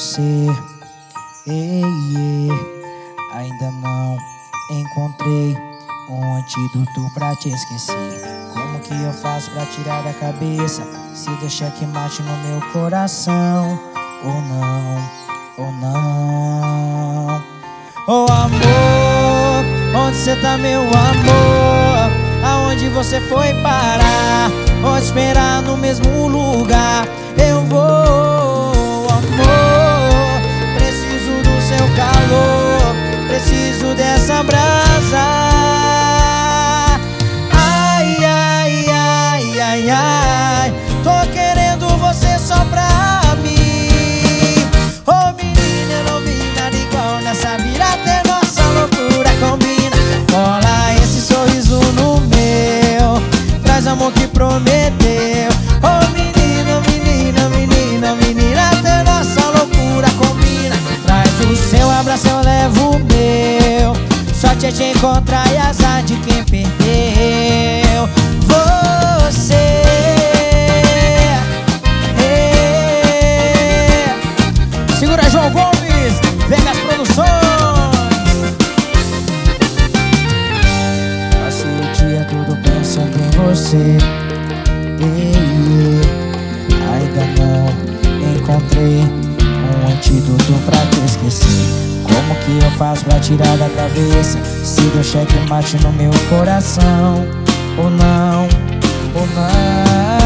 você. Ainda não encontrei um antídoto pra te esquecer. Como que eu faço pra tirar da cabeça se deixar que mate no meu coração? Ou não, ou não. Oh amor, onde cê tá, meu amor? Aonde você foi parar? Vou esperar no mesmo lugar. Eu vou, amor. Preciso do seu calor, preciso dessa brasa. Ai, ai, ai, ai, ai. Tô querendo você só pra mim. Oh menina, eu não vi nada igual nessa vida. Até nossa loucura combina. Cola esse sorriso no meu, traz amor que prometeu. Oh menina, menina, menina, menina, até nossa loucura combina. Traz o seu abraço, eu levo o meu. Sorte é te encontrar e azar de quem perdeu você. Segura João Gomes, Vegas Produções. Passei o dia todo pensando em você. Ainda não encontrei um antídoto pra te esquecer. Como que eu faço pra tirar da cabeça se deu cheque mate no meu coração? Ou não, ou não.